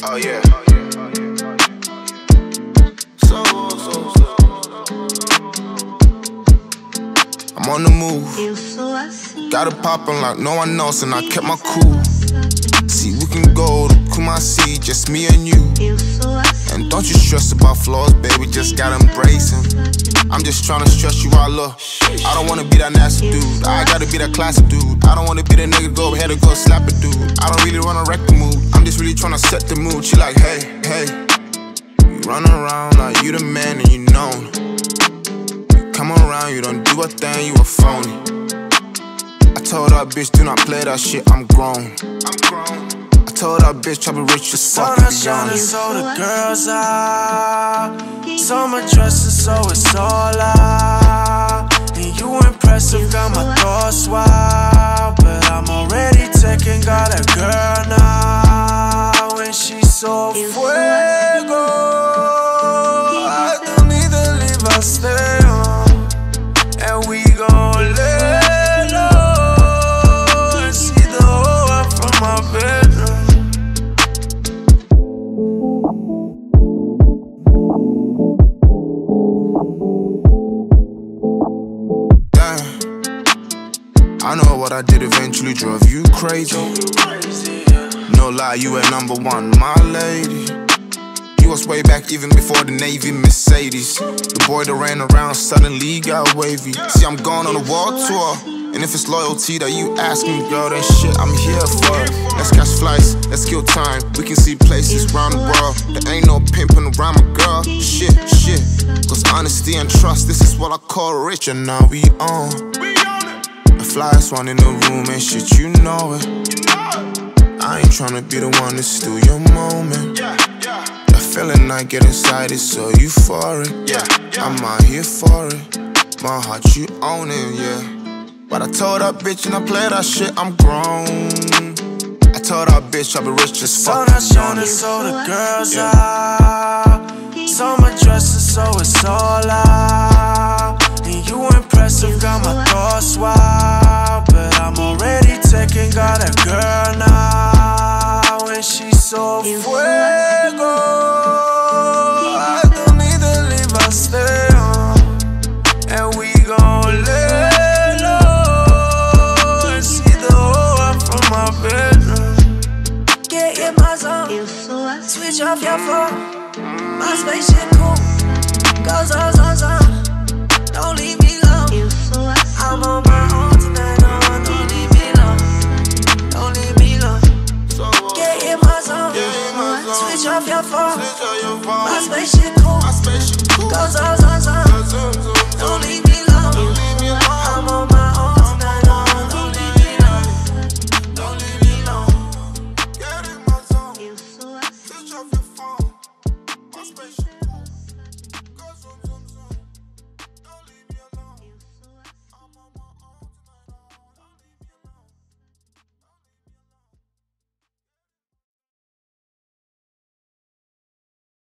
Oh yeah. I'm on the move. Got it poppin' like no one else, and I kept my cool. See, we can go to Kumasi, just me and you. And don't you stress about flaws, baby, just gotta embrace them. I'm just tryna stress you out, look. I don't wanna be that nasty dude, I gotta be that classic dude. I don't wanna be that nigga go ahead and go slap a dude. I don't really wanna wreck the mood, I'm just really tryna set the mood. She like, hey, hey. You run around like you the man and you known. You come around, you don't do a thing, you a phony. I told that bitch, do not play that shit, I'm grown. I told that bitch, try to rich as fuck, to be honest. So the girls out, so much dresses, so it's all out. And you impressive, got my thoughts wild. But I'm already taking, got a girl now, and she's so fuego. I don't need to leave, I'll stay home, and we gon' lay low and see the whole world from my bedroom. I know what I did eventually drove you crazy. No lie, you were #1, my lady. You was way back even before the Navy Mercedes. The boy that ran around suddenly got wavy. See, I'm going on a world tour, and if it's loyalty that you asking, girl, then shit, I'm here for it. Let's catch flights, let's kill time. We can see places around the world. There ain't no pimping around my girl. Shit. Cause honesty and trust, this is what I call rich, and now we on. The flyest one in the room and shit, you know it. I ain't tryna be the one to steal your moment. The feeling I get inside is so euphoric. I'm out here for it. My heart, you own it, yeah. But I told that bitch and I play that shit, I'm grown. I told that bitch I'll be rich as fuck. So that's on it, so the girls out. So much dresses, so it's all out. And you impressive, got my thoughts wild. But I'm already taking, got a girl now, and she's so fuego. I don't need to leave, I'll stay home, and we gon' lay low and see the whole world from my bedroom. Get in my zone, switch off your phone. My spaceship cool, go zone. Don't leave me alone. I'm on my own tonight, no, don't leave me alone. Don't leave me alone. Get in my zone, switch off your phone. My spaceship cool, go zone.